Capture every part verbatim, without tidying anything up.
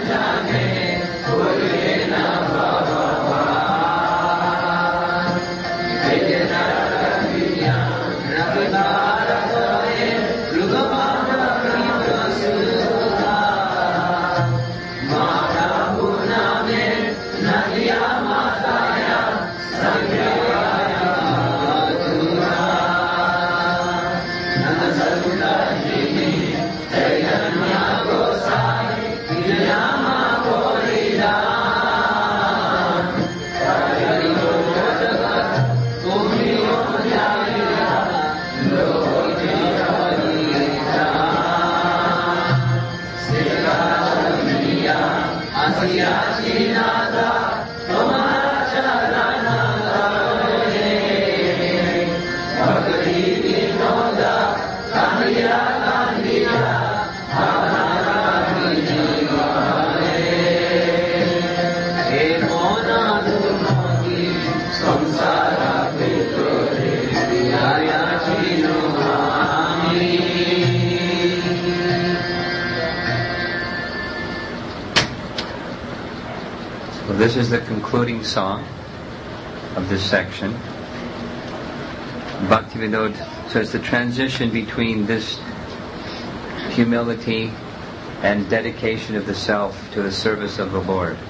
This is the concluding song of this section. Bhakti-Vinod, so it's the transition between this humility and dedication of the self to the service of the Lord.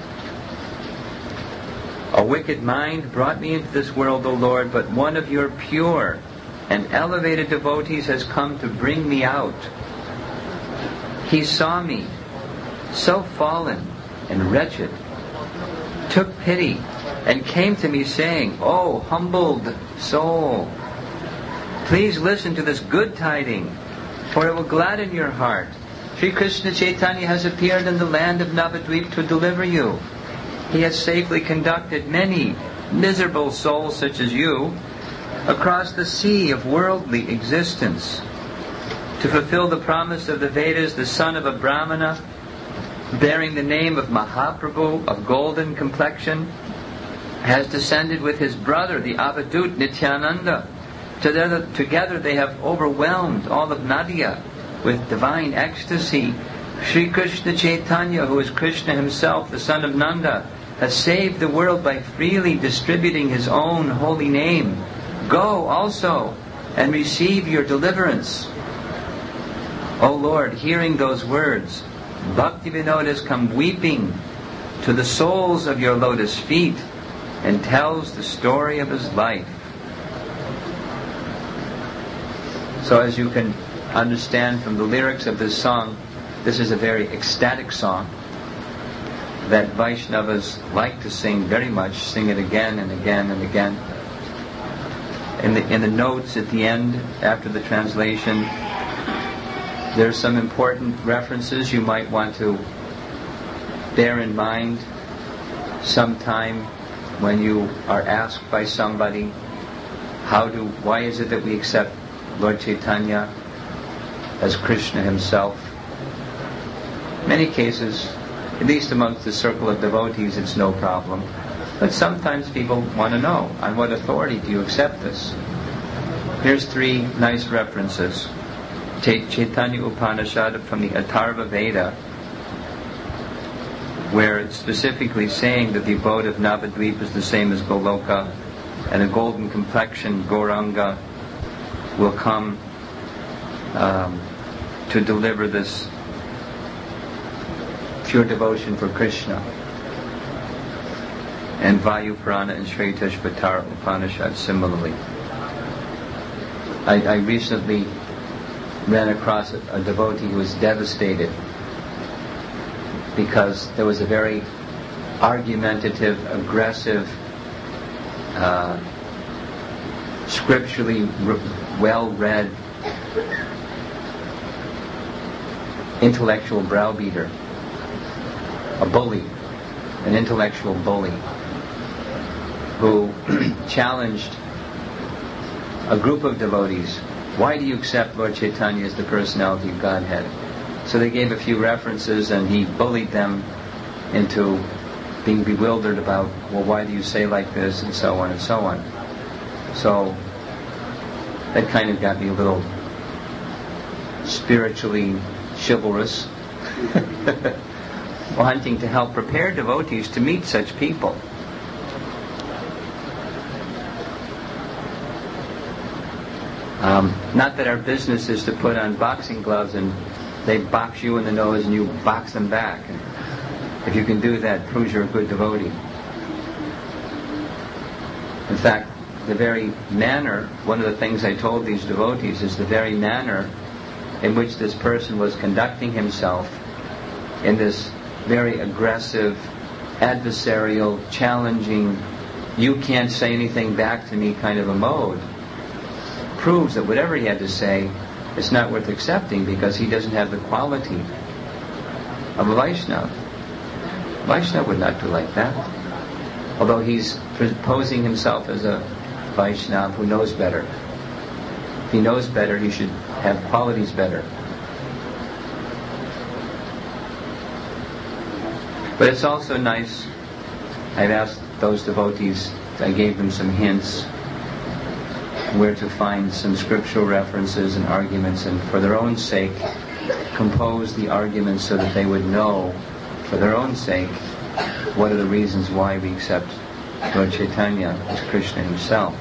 A wicked mind brought me into this world, O Lord, but one of your pure and elevated devotees has come to bring me out. He saw me, so fallen and wretched, took pity, and came to me saying, "O humbled soul, please listen to this good tiding, for it will gladden your heart. Sri Krishna Chaitanya has appeared in the land of Navadvip to deliver you. He has safely conducted many miserable souls such as you across the sea of worldly existence. To fulfill the promise of the Vedas, the son of a Brahmana, bearing the name of Mahaprabhu of golden complexion, has descended with his brother, the Avadut Nityananda. Together, together they have overwhelmed all of Nadia with divine ecstasy. Sri Krishna Chaitanya, who is Krishna himself, the son of Nanda, has saved the world by freely distributing his own holy name. Go also and receive your deliverance." O Lord, hearing those words, Bhakti-Vinod has come weeping to the soles of your lotus feet and tells the story of his life. So as you can understand from the lyrics of this song, this is a very ecstatic song that Vaishnavas like to sing very much, sing it again and again and again. In the, in the notes at the end, after the translation, there are some important references you might want to bear in mind sometime when you are asked by somebody, how do, why is it that we accept Lord Chaitanya as Krishna himself? Many cases, at least amongst the circle of devotees, it's no problem. But sometimes people want to know, on what authority do you accept this? Here's three nice references. Chaitanya Upanishad from the Atharva Veda, where it's specifically saying that the abode of Navadvip is the same as Goloka, and a golden complexion, Gauranga, will come um, to deliver this pure devotion for Krishna. And Vayu Purana and Shvetashvatara Upanishad similarly. I, I recently ran across a, a devotee who was devastated because there was a very argumentative, aggressive, uh, scripturally re- well-read, intellectual browbeater, a bully, an intellectual bully, who challenged a group of devotees. Why do you accept Lord Chaitanya as the personality of Godhead? So they gave a few references and he bullied them into being bewildered about, well, why do you say like this, and so on and so on. So that kind of got me a little spiritually chivalrous. wanting to help prepare devotees to meet such people. Um, not that our business is to put on boxing gloves and they box you in the nose and you box them back. And if you can do that, proves you're a good devotee. In fact, the very manner, one of the things I told these devotees is the very manner in which this person was conducting himself in this very aggressive, adversarial, challenging, you can't say anything back to me kind of a mode, proves that whatever he had to say is not worth accepting because he doesn't have the quality of a Vaishnava. Vaishnava would not do like that. Although he's posing himself as a Vaishnava who knows better. If he knows better, he should have qualities better. But it's also nice, I've asked those devotees, I gave them some hints where to find some scriptural references and arguments, and for their own sake compose the arguments so that they would know, for their own sake, what are the reasons why we accept Lord Chaitanya as Krishna himself.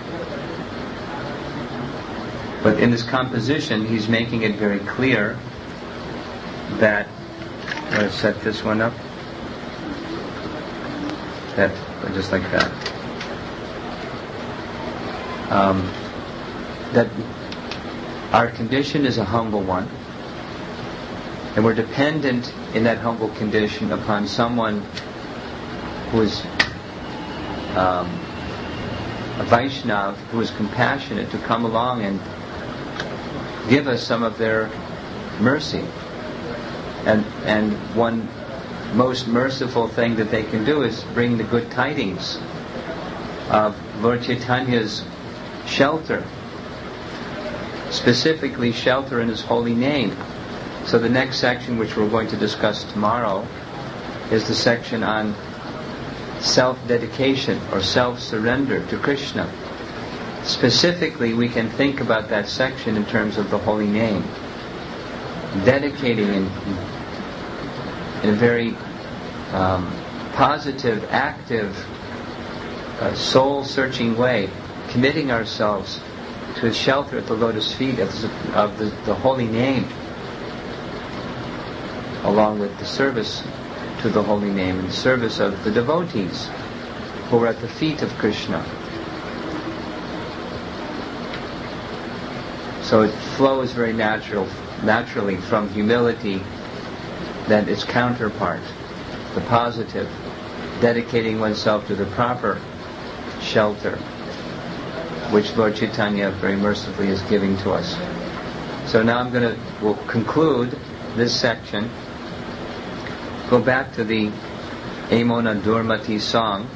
But in this composition, he's making it very clear that, I'm going to set this one up, that, just like that, um, that our condition is a humble one, and we're dependent in that humble condition upon someone who is um, a Vaishnava, who is compassionate, to come along and give us some of their mercy. And and one most merciful thing that they can do is bring the good tidings of Lord Chaitanya's shelter, specifically shelter in His holy name. So the next section, which we're going to discuss tomorrow, is the section on self-dedication or self-surrender to Krishna. Specifically, we can think about that section in terms of the holy name. Dedicating in, in a very um, positive, active, uh, soul-searching way, committing ourselves to His shelter at the lotus feet of, the, of the, the holy name, along with the service to the holy name and the service of the devotees who are at the feet of Krishna. So it flows very natural, naturally from humility, then its counterpart, the positive, dedicating oneself to the proper shelter, which Lord Chaitanya very mercifully is giving to us. So now I'm going to, we'll conclude this section, go back to the Amona Durmati song,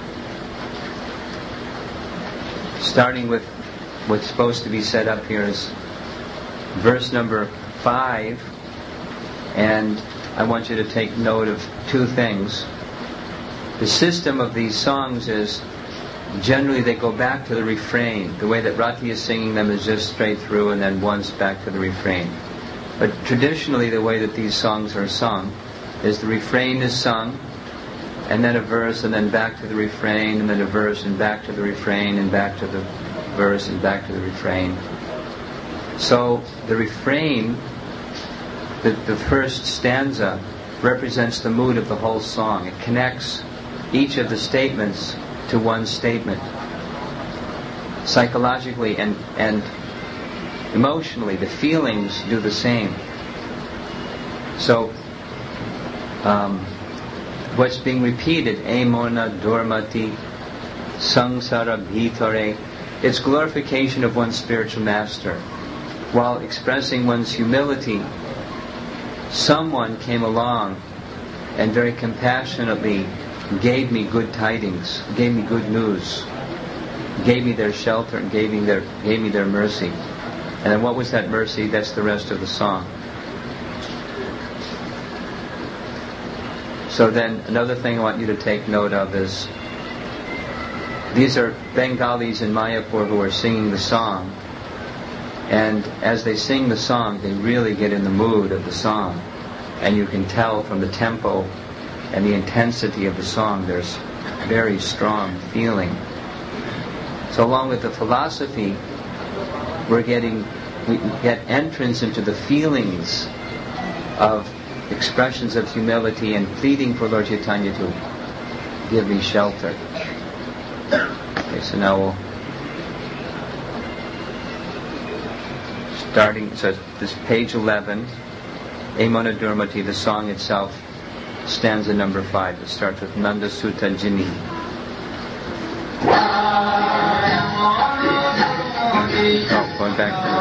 starting with what's supposed to be set up here is verse number five, and I want you to take note of two things. The system of these songs is generally they go back to the refrain. The way that Rati is singing them is just straight through and then once back to the refrain. But traditionally the way that these songs are sung is the refrain is sung, and then a verse, and then back to the refrain, and then a verse, and back to the refrain, and back to the verse, and back to the refrain. So the refrain, the, the first stanza, represents the mood of the whole song. It connects each of the statements to one statement. Psychologically and, and emotionally, the feelings do the same. So, um, what's being repeated, Amona Durmati Sangsara Bhitare, it's glorification of one's spiritual master. While expressing one's humility, someone came along and very compassionately gave me good tidings, gave me good news, gave me their shelter, and gave me their gave me their mercy. And then what was that mercy? That's the rest of the song. So then another thing I want you to take note of is these are Bengalis in Mayapur who are singing the song, and as they sing the song they really get in the mood of the song. and you can tell from the tempo and the intensity of the song, there's very strong feeling. So along with the philosophy, we're getting, we get entrance into the feelings of expressions of humility and pleading for Lord Chaitanya to give me shelter. Okay, so now we'll starting, so this page eleven, Emona Durmati, the song itself, stanza number five. It starts with Nanda Sutta Jini. Oh, going back to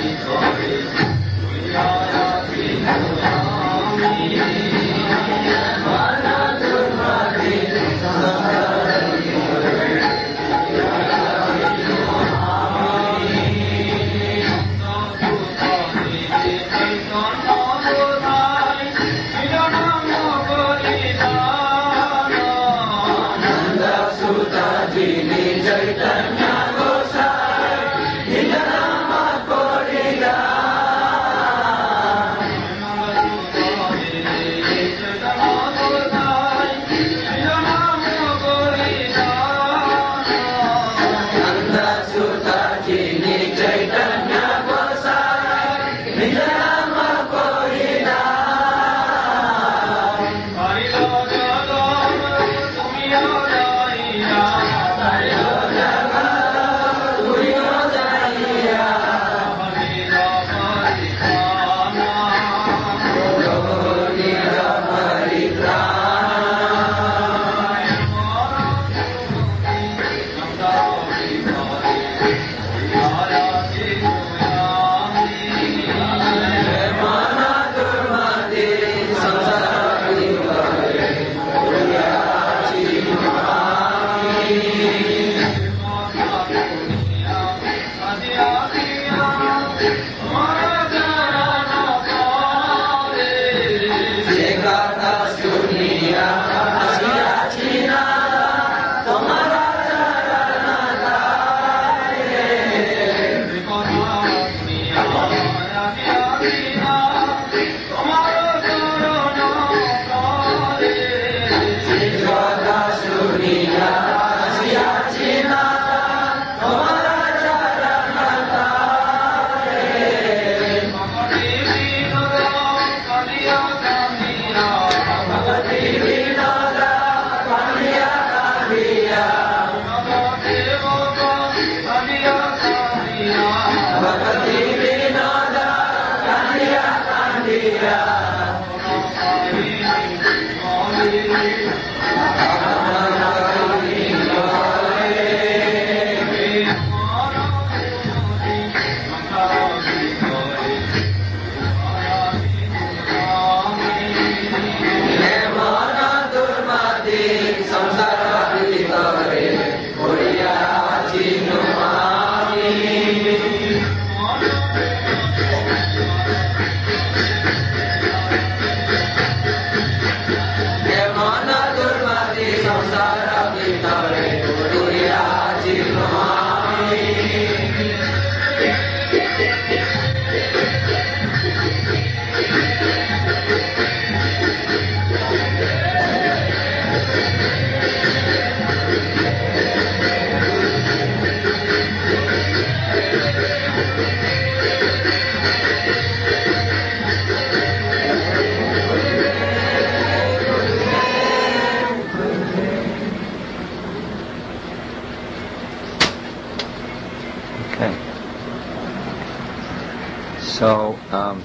So, um,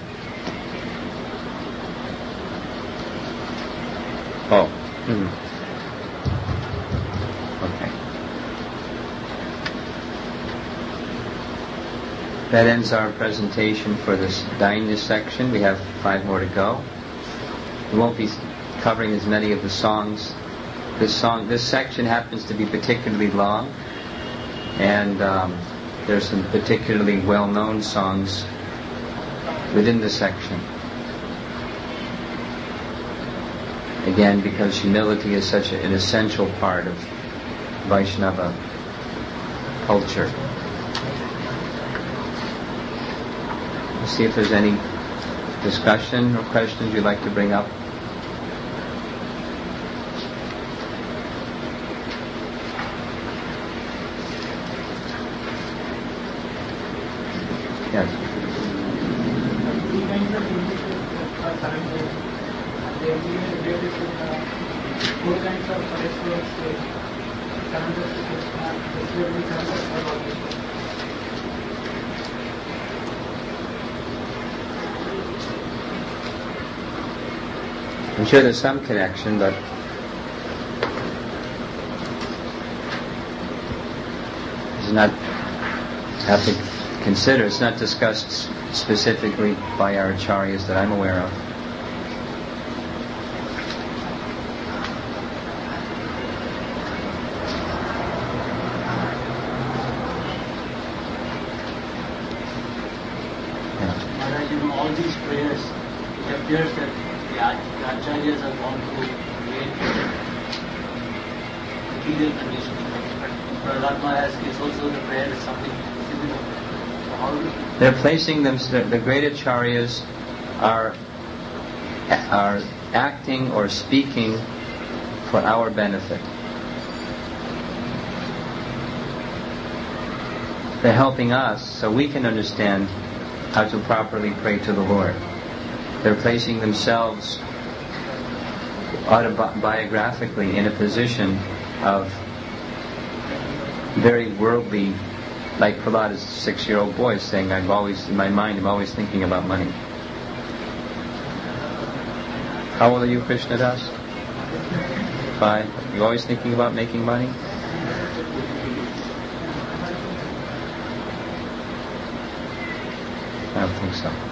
oh, mm, okay. That ends our presentation for this Dainya section. We have five more to go. We won't be covering as many of the songs. This song, this section happens to be particularly long, and um, there's some particularly well-known songs within the section. Again, because humility is such an essential part of Vaishnava culture. Let's see if there's any discussion or questions you'd like to bring up? Yes. I'm sure there's some connection, but it's not have to consider. It's not discussed specifically by our acharyas that I'm aware of. Maharaj, you know, all these prayers, it appears that the acharyas have gone through great material conditions. But Prahlad Maharaj's case also, the prayer is something similar. So how do They're placing them, the great acharyas are, are acting or speaking for our benefit. They're helping us so we can understand how to properly pray to the Lord. They're placing themselves autobiographically in a position of very worldly, like Prahlad is a six-year-old boy saying, I'm always, in my mind, I'm always thinking about money. How old are you, Krishnadas? Five. You always thinking about making money? I don't think so.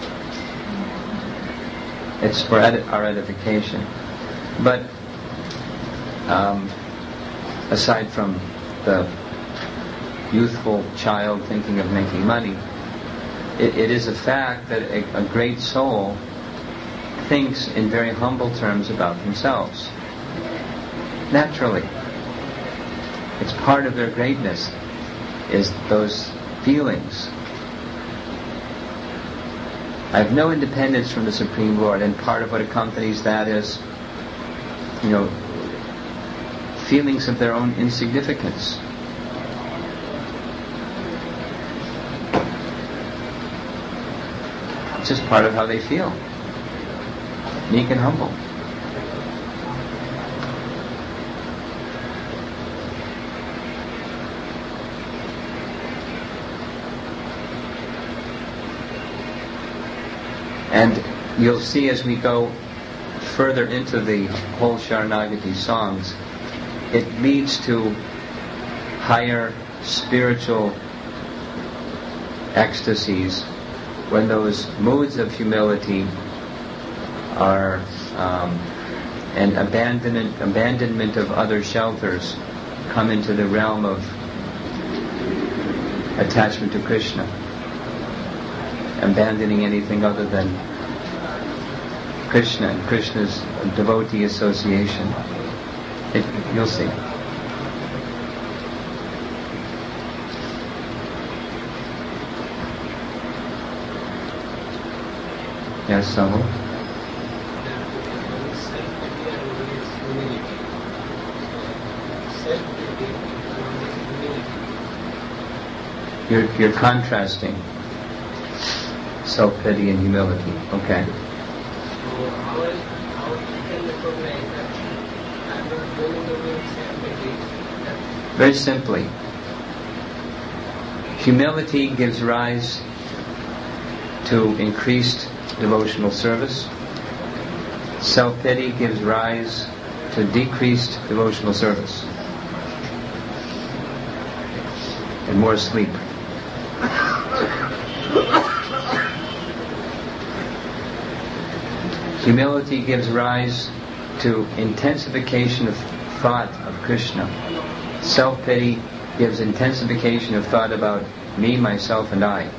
It's for edi- our edification. But um, aside from the youthful child thinking of making money, it, it is a fact that a, a great soul thinks in very humble terms about themselves. Naturally. It's part of their greatness, is those feelings. I have no independence from the Supreme Lord, and part of what accompanies that is, you know, feelings of their own insignificance. It's just part of how they feel. Meek and humble. And you'll see as we go further into the whole Sharanagati songs, it leads to higher spiritual ecstasies when those moods of humility are um, and abandonment, abandonment of other shelters come into the realm of attachment to Krishna. Abandoning anything other than Krishna and Krishna's devotee association. It, you'll see. Yes, Samu? You're, you're contrasting self-pity and humility. Okay. So how, how can we recognize that I'm not going away self-pity? Very simply, humility gives rise to increased devotional service. Self-pity gives rise to decreased devotional service and more sleep. Humility gives rise to intensification of thought of Krishna. Self-pity gives intensification of thought about me, myself, and I.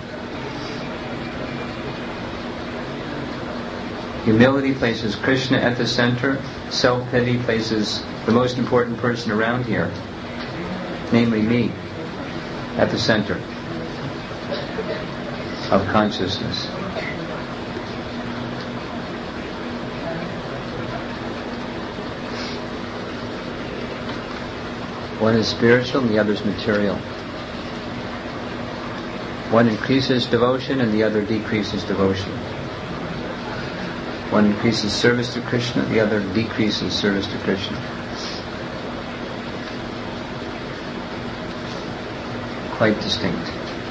Humility places Krishna at the center. Self-pity places the most important person around here, namely me, at the center of consciousness. One is spiritual and the other is material. One increases devotion and the other decreases devotion. One increases service to Krishna, the other decreases service to Krishna. Quite distinct.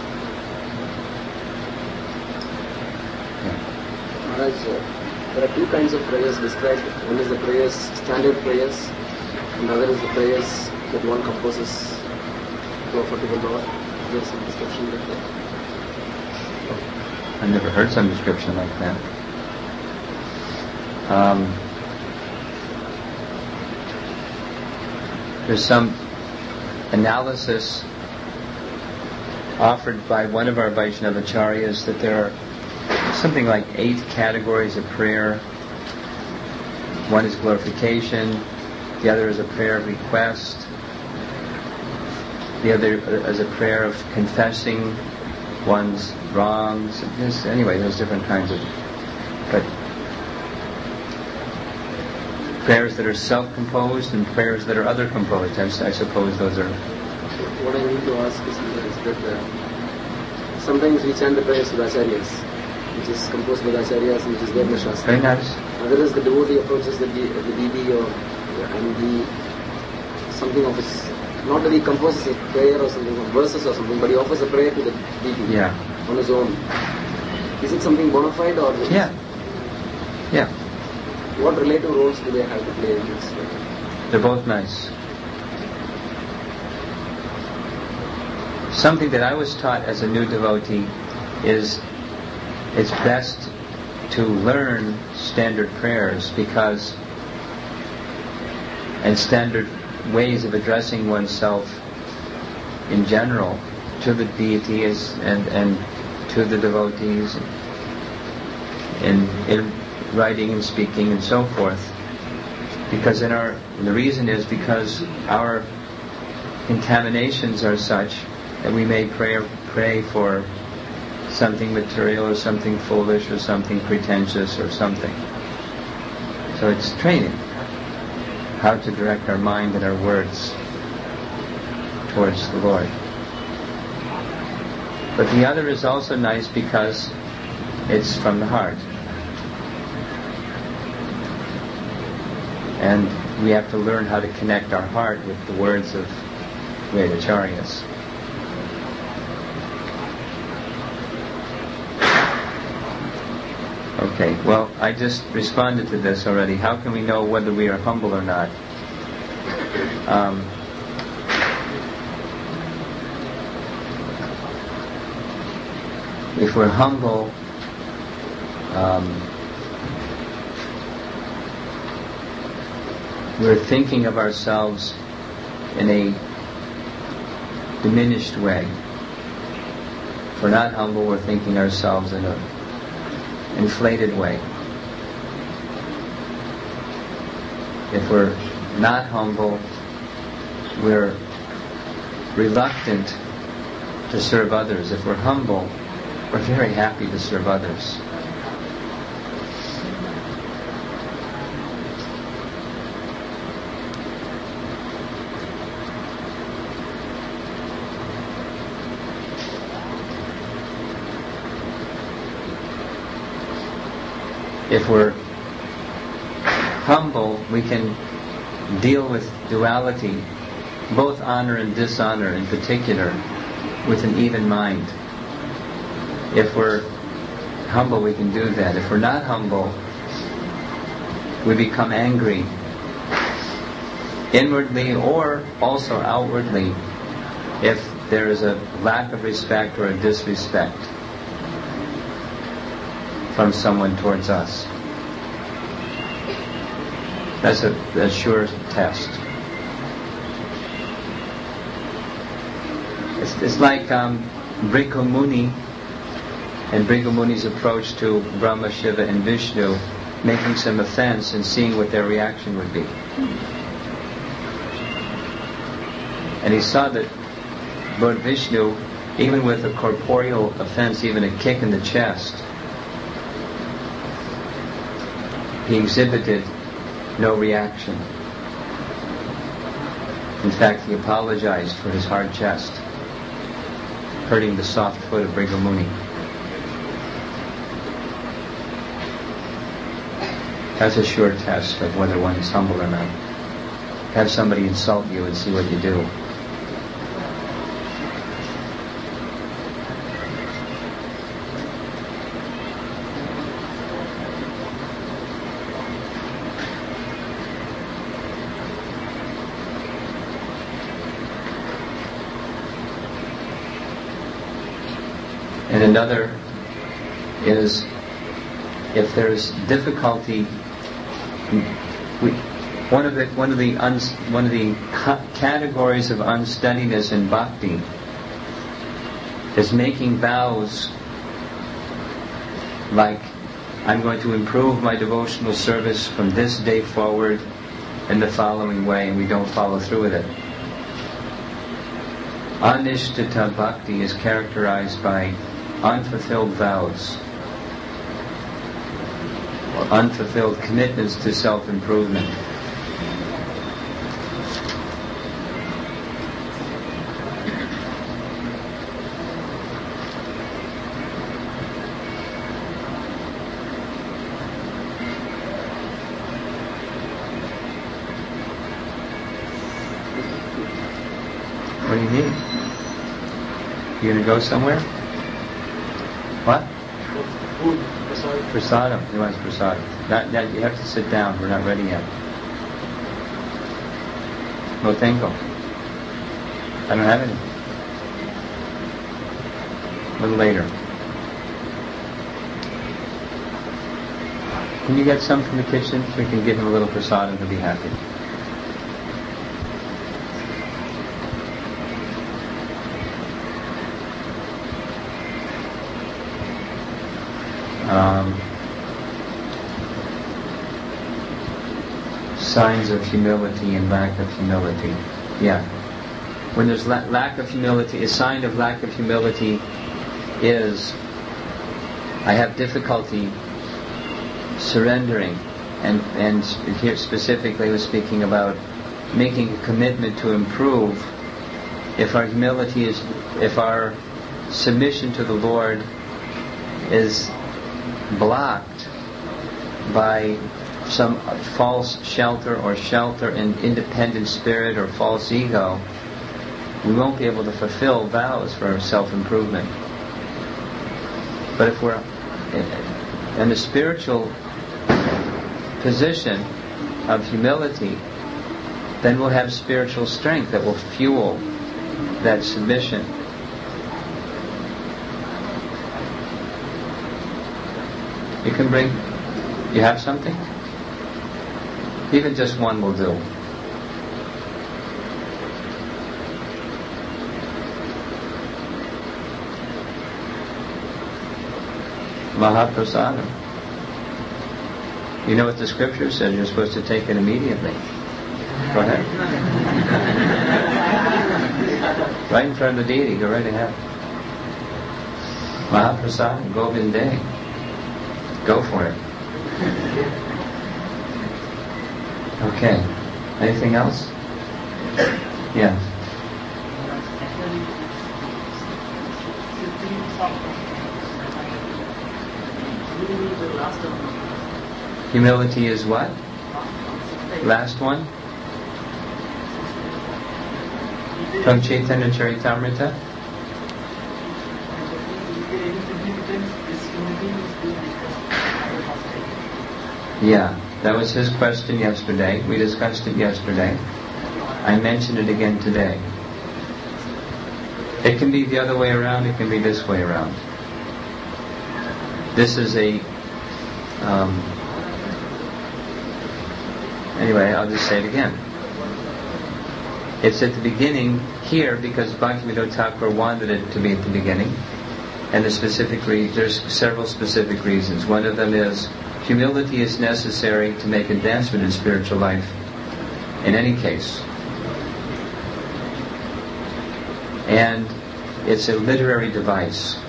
Yeah. Maharaj, uh, there are two kinds of prayers described. One is the prayers, standard prayers, and the other is the prayers that one composes to offer to the Lord. There is some description like that. I've never heard some description like that. Um, there's some analysis offered by one of our Vaishnavacharyas that there are something like eight categories of prayer. One is glorification, the other is a prayer of request, the other is a prayer of confessing one's wrongs. There's, anyway, there's different kinds of, but prayers that are self-composed and prayers that are other-composed. I, I suppose those are. What I need to ask is that uh, sometimes we chant the prayers with acharyas, which is composed with acharyas and which is there in the Shastra. Very nice. Other is the devotee approaches the, the deity or and he something of his. Not that he composes a prayer or something, or verses or something, but he offers a prayer to the deity yeah. on his own. Is it something bona fide or? Yeah. Yeah. What relative roles do they have to play in this? They're both nice. Something that I was taught as a new devotee is it's best to learn standard prayers because and standard ways of addressing oneself in general to the deity is, and, and to the devotees in, in writing and speaking and so forth. Because in our the reason is because our contaminations are such that we may pray pray for something material or something foolish or something pretentious or something. So it's training how to direct our mind and our words towards the Lord. But the other is also nice because it's from the heart. And we have to learn how to connect our heart with the words of Vedacharyas. Okay, well, I just responded to this already. How can we know whether we are humble or not? Um, if we're humble, um, we're thinking of ourselves in a diminished way. If we're not humble, we're thinking ourselves in a inflated way. If we're not humble, we're reluctant to serve others. If we're humble, we're very happy to serve others. If we're humble, we can deal with duality, both honor and dishonor in particular, with an even mind. If we're humble, we can do that. If we're not humble, we become angry, inwardly or also outwardly, if there is a lack of respect or a disrespect from someone towards us. That's a, a sure test. It's, it's like um, Bhrigu Muni and Bhrigu Muni's approach to Brahma, Shiva and Vishnu, making some offense and seeing what their reaction would be. And he saw that Lord Vishnu, even with a corporeal offense, even a kick in the chest, he exhibited no reaction. In fact, he apologized for his hard chest, hurting the soft foot of Brigamuni. That's a sure test of whether one is humble or not. Have somebody insult you and see what you do. And another is, if there's difficulty, we, one of the one of the un, one of the ca- categories of unsteadiness in bhakti is making vows like, I'm going to improve my devotional service from this day forward in the following way, and we don't follow through with it. Anishtita bhakti is characterized by unfulfilled vows, or unfulfilled commitments to self-improvement. What do you need? You gonna go somewhere? What? Food, prasadam. Prasadam. He wants prasadam. Not, not, you have to sit down. We're not ready yet. No tengo. I don't have any. A little later. Can you get some from the kitchen? We can give him a little prasadam. He'll be happy. Um, signs of humility and lack of humility. Yeah. When there's la- lack of humility, a sign of lack of humility is I have difficulty surrendering, and and here specifically we're speaking about making a commitment to improve. If our humility is, if our submission to the Lord is blocked by some false shelter or shelter in independent spirit or false ego, we won't be able to fulfill vows for self-improvement. But if we're in a spiritual position of humility, then we'll have spiritual strength that will fuel that submission. You can bring, you have something? Even just one will do. Mahaprasadam. You know what the scripture says, you're supposed to take it immediately. Go ahead. Right in front of the deity, go right ahead. Mahaprasadam, Govinde. Go for it. Okay. Anything else? Yeah. Humility is what? Last one? From Chaitanya Charitamrita? Yeah, that was his question yesterday. We discussed it yesterday. I mentioned it again today. It can be the other way around, it can be this way around. This is a... Um, anyway, I'll just say it again. It's at the beginning here because Bhaktivinoda Thakur wanted it to be at the beginning. And the specific re- there's several specific reasons. One of them is humility is necessary to make advancement in spiritual life in any case. And it's a literary device.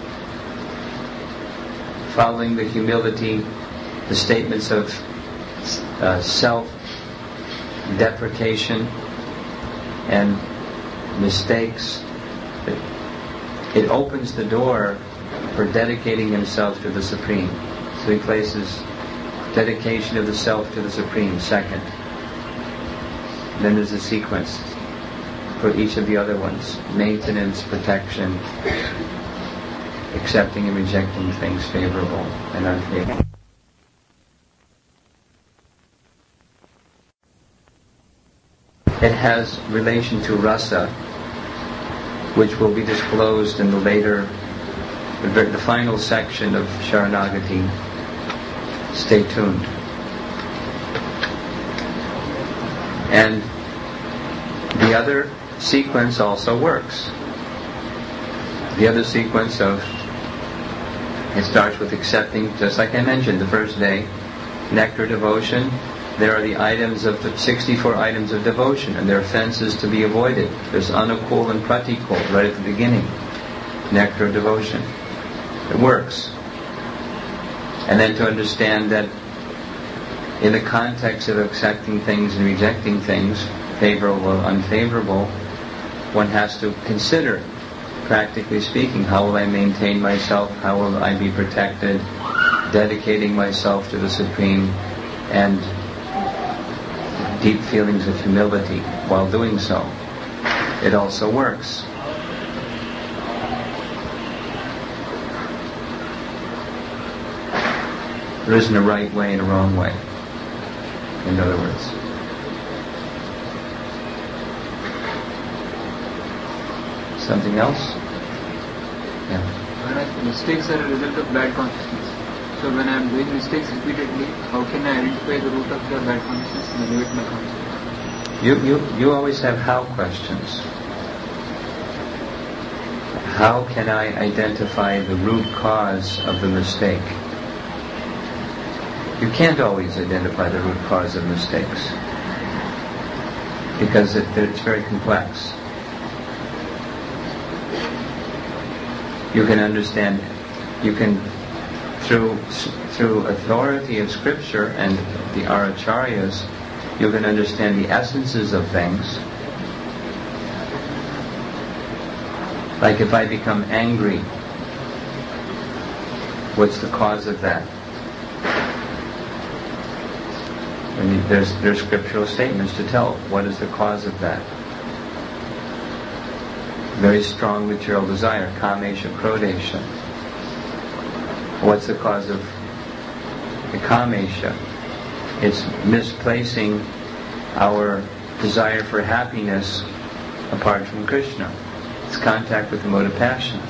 Following the humility, the statements of uh, self-deprecation, and mistakes. It, it opens the door for dedicating himself to the Supreme. So he places dedication of the self to the Supreme second. Then there's a sequence for each of the other ones. Maintenance, protection, accepting and rejecting things favorable and unfavorable. It has relation to rasa, which will be disclosed in the later, the, the final section of Sharanagati. Stay tuned. And the other sequence also works. The other sequence of, it starts with accepting, just like I mentioned the first day, nectar devotion. There are the items of the sixty-four items of devotion, and there are fences to be avoided. There's anukul and pratikul right at the beginning. Nectar devotion. It works. And then to understand that in the context of accepting things and rejecting things, favorable or unfavorable, one has to consider, practically speaking, how will I maintain myself, how will I be protected, dedicating myself to the Supreme, and deep feelings of humility while doing so. It also works. There isn't a right way and a wrong way, in other words. Something else? Yeah. Whereas mistakes are a result of bad consciousness. So when I am doing mistakes repeatedly, how can I identify the root of the bad consciousness and elevate my consciousness? You, you, you always have how questions. How can I identify the root cause of the mistake? You can't always identify the root cause of mistakes because it, it's very complex. You can understand, you can, through through authority of Scripture and the Aracharyas, you can understand the essences of things. Like if I become angry, what's the cause of that? And there's there's scriptural statements to tell what is the cause of that. Very strong material desire, kamesha, krodesha. What's the cause of the kamesha? It's misplacing our desire for happiness apart from Krishna. It's contact with the mode of passion.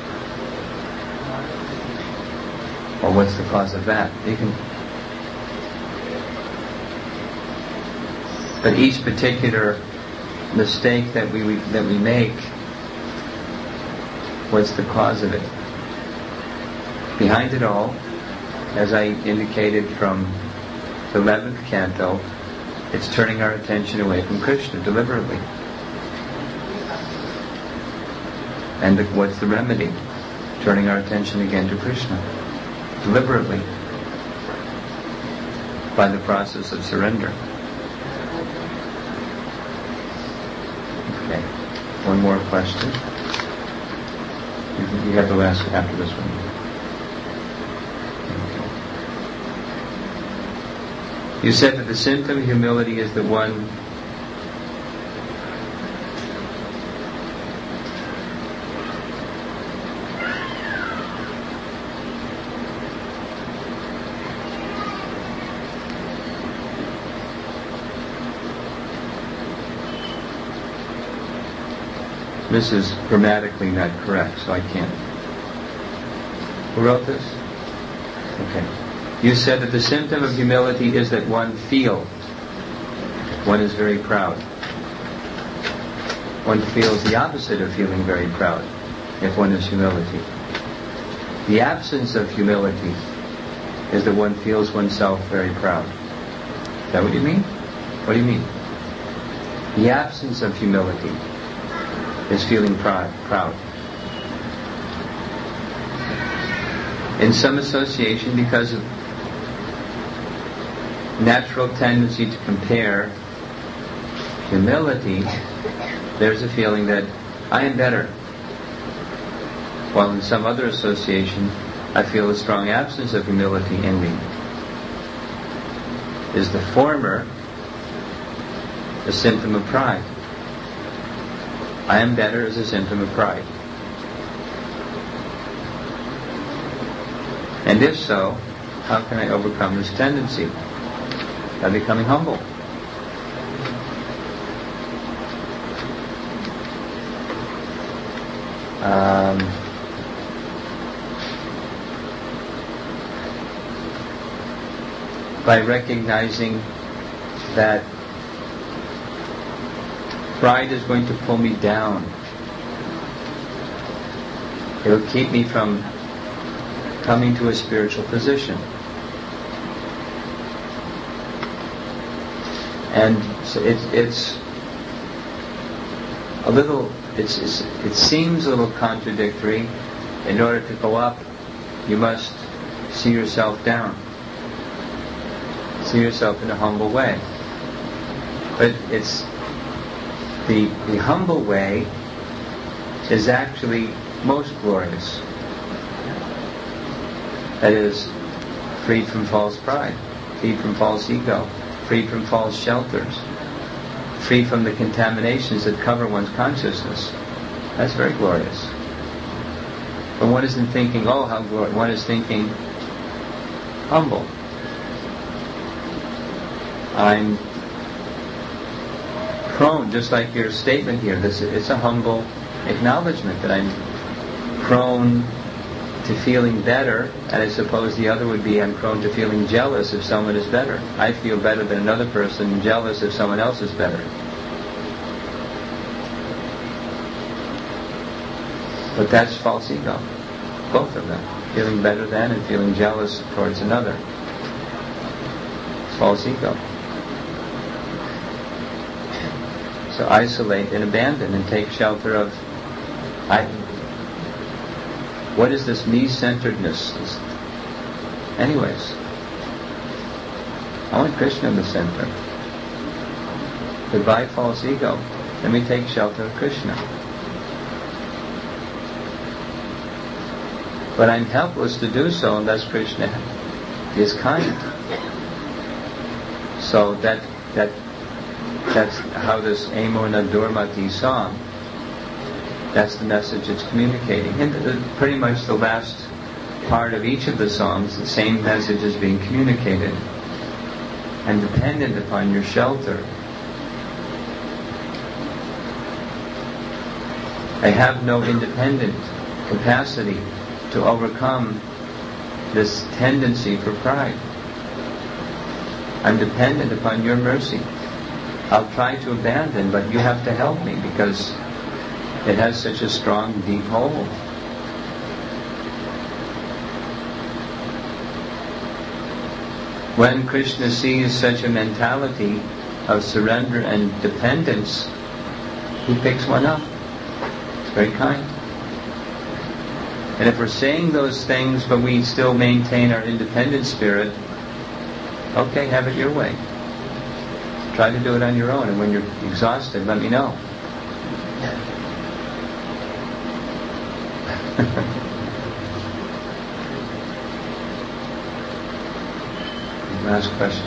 Well, what's the cause of that? You can. But each particular mistake that we, we that we make, what's the cause of it? Behind it all, as I indicated from the eleventh canto, it's turning our attention away from Krishna deliberately. And the, what's the remedy? Turning our attention again to Krishna deliberately by the process of surrender. Okay, one more question. You have the last after this one. Okay. You said that the symptom of humility is the one This is grammatically not correct, so I can't. Who wrote this? Okay. You said that the symptom of humility is that one feels. One is very proud. One feels the opposite of feeling very proud, if one is humility. The absence of humility is that one feels oneself very proud. Is that what you mean? What do you mean? The absence of humility is feeling proud. proud. In some association, because of natural tendency to compare humility, there's a feeling that I am better. While in some other association, I feel a strong absence of humility in me. Is the former a symptom of pride? I am better is a symptom of pride. And if so, how can I overcome this tendency? By becoming humble. Um, by recognizing that pride is going to pull me down. It will keep me from coming to a spiritual position. And so it, it's a little, it's, it's, it seems a little contradictory. In order to go up, you must see yourself down. See yourself in a humble way. But it's the, the humble way is actually most glorious. That is, freed from false pride, freed from false ego, freed from false shelters, freed from the contaminations that cover one's consciousness. That's very glorious. But one isn't thinking, oh, how glorious. One is thinking, humble. I'm prone, just like your statement here, this, it's a humble acknowledgement that I'm prone to feeling better, and I suppose the other would be I'm prone to feeling jealous if someone is better. I feel better than another person and jealous if someone else is better. But that's false ego. Both of them. Feeling better than and feeling jealous towards another. It's false ego. So isolate and abandon and take shelter of I. What is this me-centeredness? Anyways, I want Krishna in the center. Goodbye false ego. Let me take shelter of Krishna. But I'm helpless to do so unless Krishna is kind. So that that that's how this Amo Nadurmati song, that's the message it's communicating. And the, pretty much the last part of each of the songs, the same message is being communicated. And dependent upon your shelter. I have no independent capacity to overcome this tendency for pride. I'm dependent upon your mercy. I'll try to abandon, but you have to help me because it has such a strong, deep hold. When Krishna sees such a mentality of surrender and dependence, he picks one up. It's very kind. And if we're saying those things but we still maintain our independent spirit, okay, have it your way. Try to do it on your own, and when you're exhausted, let me know. Last question.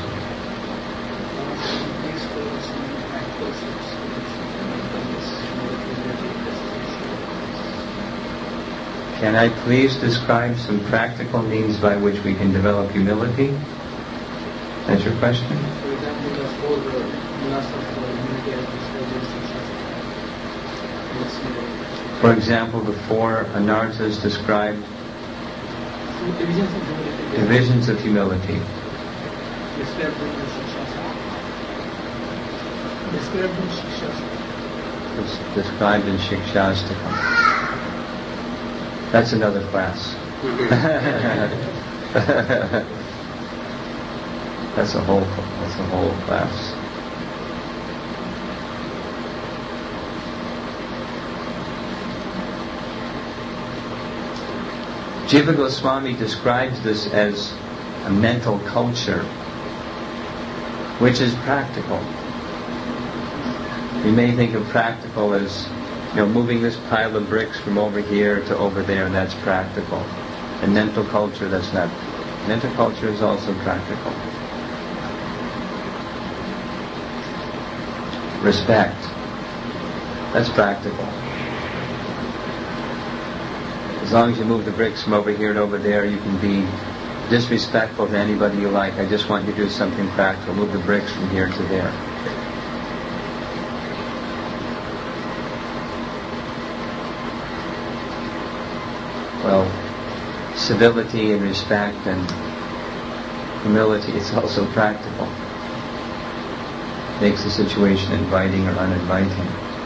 Can I please describe some practical means by which we can develop humility? That's your question? For example, the four laws of unity and division. For example, the four anarthas described Divisions of humility. divisions of humility. Described in the Shikshastra. Described in Shikshastra. It's described in Shikshastakam. That's another class. That's a whole. That's a whole class. Jiva Goswami describes this as a mental culture, which is practical. We may think of practical as, you know, moving this pile of bricks from over here to over there, and that's practical. And mental culture, that's not. Mental culture is also practical. Respect, that's practical. As long as you move the bricks from over here to over there, you can be disrespectful to anybody you like. I just want you to do something practical. Move the bricks from here to there. Well, civility and respect and humility is also practical. Makes the situation inviting or uninviting.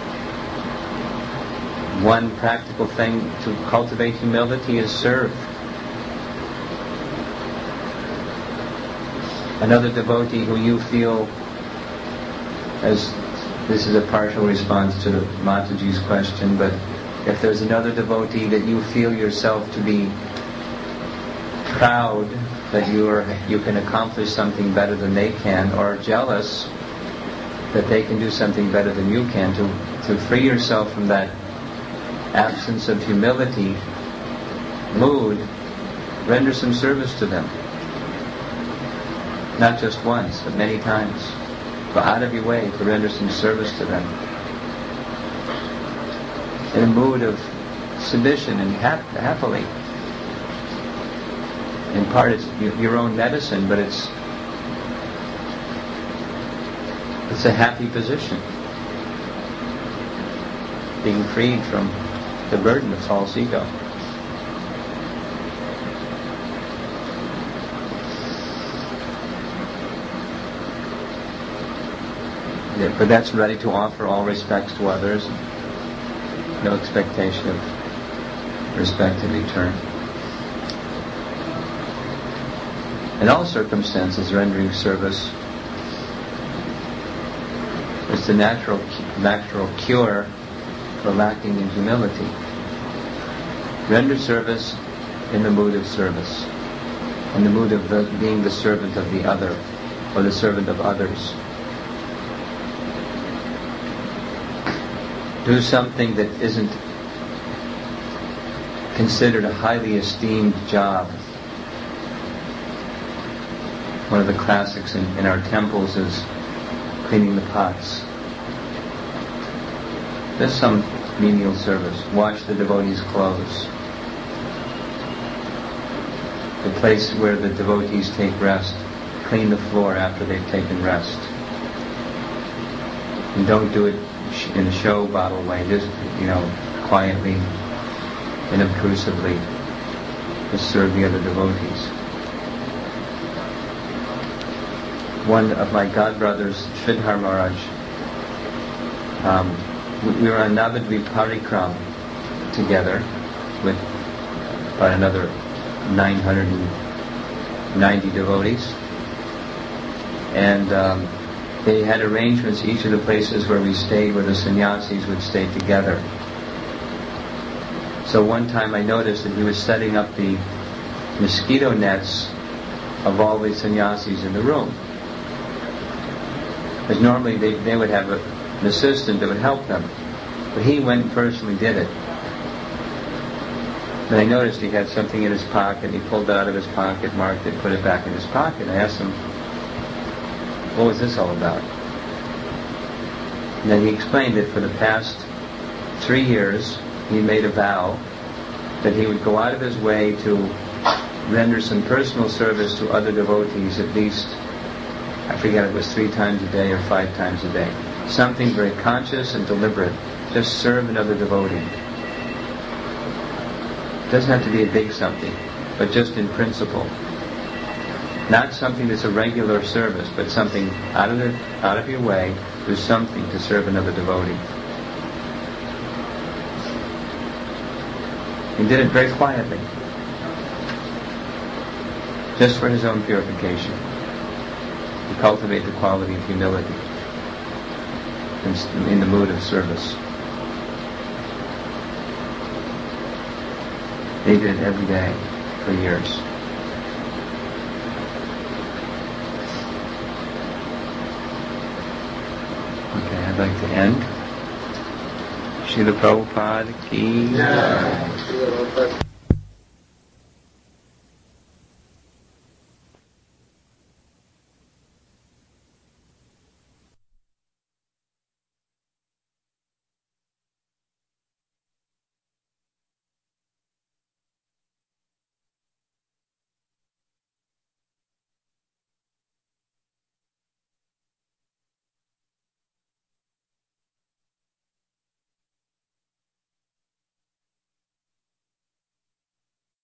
One practical thing to cultivate humility is serve. Another devotee who you feel, as this is a partial response to the Mataji's question, but if there's another devotee that you feel yourself to be proud that you are you can accomplish something better than they can, or jealous that they can do something better than you can, to, to free yourself from that absence of humility mood, render some service to them. Not just once, but many times. Go out of your way to render some service to them. In a mood of submission and hap- happily. In part it's your own medicine, but it's it's a happy position. Being freed from the burden of false ego. Yeah, but that's ready to offer all respects to others. No expectation of respect in return. In all circumstances, rendering service is the natural natural cure for lacking in humility. Render service in the mood of service, in the mood of the, being the servant of the other, or the servant of others. Do something that isn't considered a highly esteemed job. One of the classics in, in our temples is cleaning the pots. There's some menial service. Wash the devotees' clothes. The place where the devotees take rest. Clean the floor after they've taken rest. And don't do it in a show bottle way, just, you know, quietly, inobtrusively, to serve the other devotees. One of my godbrothers, Sridhar Maharaj, um, we, we were on Navadvip Parikram together with about another nine hundred ninety devotees, and um, they had arrangements, each of the places where we stayed, where the sannyasis would stay together. So one time I noticed that he was setting up the mosquito nets of all the sannyasis in the room. Because normally they, they would have a, an assistant that would help them. But he went and personally did it. And I noticed he had something in his pocket, he pulled it out of his pocket, marked it, put it back in his pocket. I asked him, what was this all about? And then he explained that for the past three years he made a vow that he would go out of his way to render some personal service to other devotees at least, I forget if it was three times a day or five times a day. Something very conscious and deliberate. Just serve another devotee. It doesn't have to be a big something, but just in principle. Not something that's a regular service, but something out of the, out of your way, do something to serve another devotee. He did it very quietly, just for his own purification, to cultivate the quality of humility in, in the mood of service. They did it every day for years. Okay. I'd like to end. Srila Prabhupada ki. Yeah.